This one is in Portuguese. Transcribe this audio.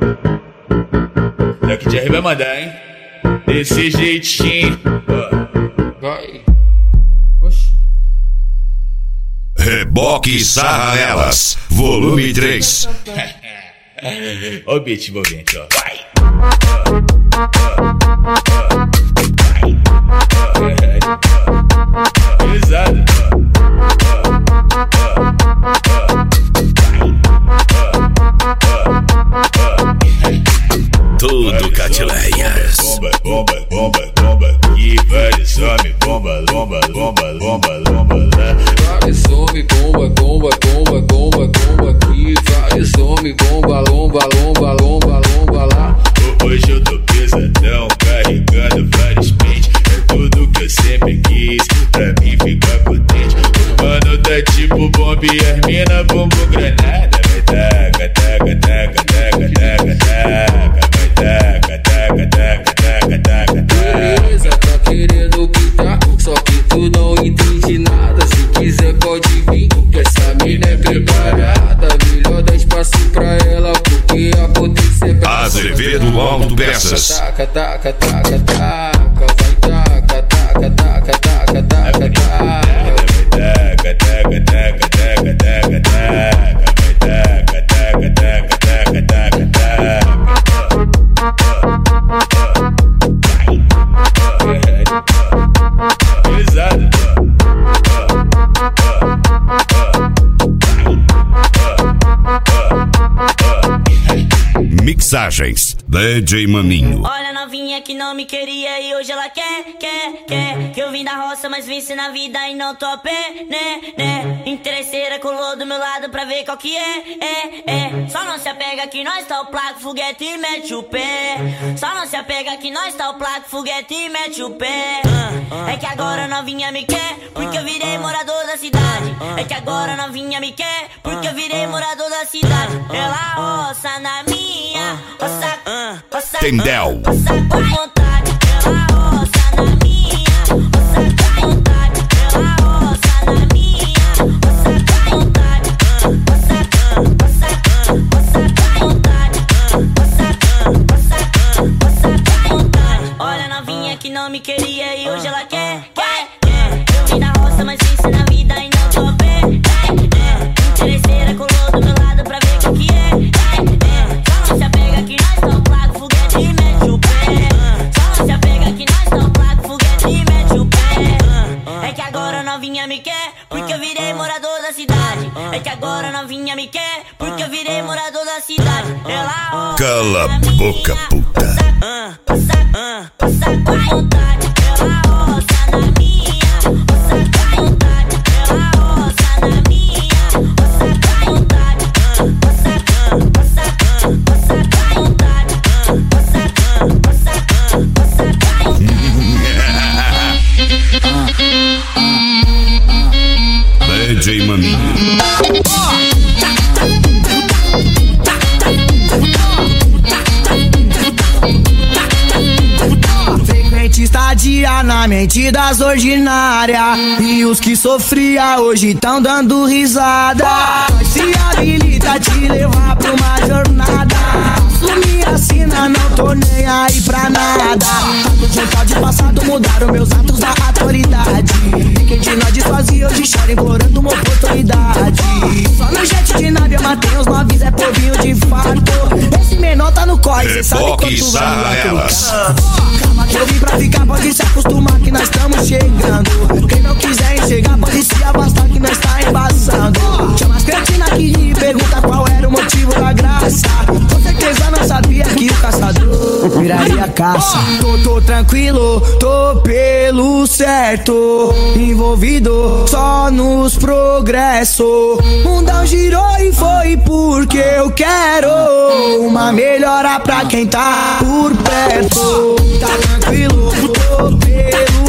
Daqui de vai mandar, hein? Desse jeitinho. Vai. Reboque e sarra nelas, volume 3. Ó o beat envolvente, ó. Vai! Pesado. Tudo Catileias. Bomba, bomba, bomba, bomba. E vai, some, bomba, bomba, bomba, bomba, bomba. Vai, some, bomba, bomba, bomba, bomba, bomba. Aqui vai, some, bomba, lomba, lomba, lomba, lomba lá. Hoje eu tô pesadão, carregando vários pentes. É tudo que eu sempre quis, pra mim ficar potente. O mano tá tipo bomba e as mina bumbum granada. Vai taca, taca, taca, taca, taca, taca. Vai taca, taca, taca, taca, taca, taca. Beleza, tá querendo pintar, só que tu não entende nada. Se quiser pode vir, que essa mina é preparada. Melhor dar espaço pra ela, porque a potência é brava. Azevedo Autopeças. Taca, taca, taca, taca. Vai taca, taca, taca, taca, taca, taca. Taca, taca, taca, taca, taca, taca. Vai taca, taca, taca, taca, taca, taca. Pesado. Mixagens DJ Maninho. Olha a novinha que não me queria e hoje ela quer. Que eu vim da roça, mas venci na vida e não tô a pé, né. Interesseira colou do meu lado pra ver qual que é. Só não se apega que nós tá o placo, foguete e mete o pé. Só não se apega que nós tá o placo, foguete e mete o pé. É que agora a novinha me quer, porque eu virei morador da cidade. É que agora a novinha me quer, porque eu virei morador da cidade. Ela roça na minha, roça Tendel. roça com vontade. Ela roça na minha, roça com vontade. Ela roça na minha, roça com vontade. Roça com vontade. Roça com vontade. Olha a novinha que não me queria e hoje ela quer. Eu vim da roça, mas venci na vida e não tô a pé. Interesseira colou do meu lado pra ver qual que é. Só não se apega que nós tá o placo, foguete e mete o pé. Só não se apega que nós tá o placo, foguete e mete o pé. É que agora a novinha me quer, porque eu virei morador da cidade. É que agora a novinha me quer, porque eu virei morador da cidade. Ela Cala a boca, puta. roça com vontade. Ela roça na minha, roça com vontade. Ela roça na minha, roça com vontade. Roça com vontade. Roça com vontade. DJ Maninho. Estadia na mente das ordinárias, e os que sofria hoje tão dando risada. Se habilita a te levar pra uma jornada. Assumi a sina, não tô nem aí pra nada. Tanto de pode passado mudaram meus atos da autoridade. E quem de nós desfazia hoje chora implorando uma oportunidade. Só no jet de nave eu matei os novis, é povinho de fato. Esse menor tá no corre, cê sabe quanto vai elas. Calma que eu vim pra ficar, pode se acostumar que nós estamos chegando. Quem não quiser enxergar pode se afastar que nós tá embaçando. Chama as cretinas aqui e pergunta qual era o motivo da graça. Com certeza não sabia que o caçador viraria caça. Tô tranquilo, tô pelo certo, envolvido só nos progressos. Mundão girou e foi porque eu quero uma melhora pra quem tá por perto. Tá tranquilo, tô pelo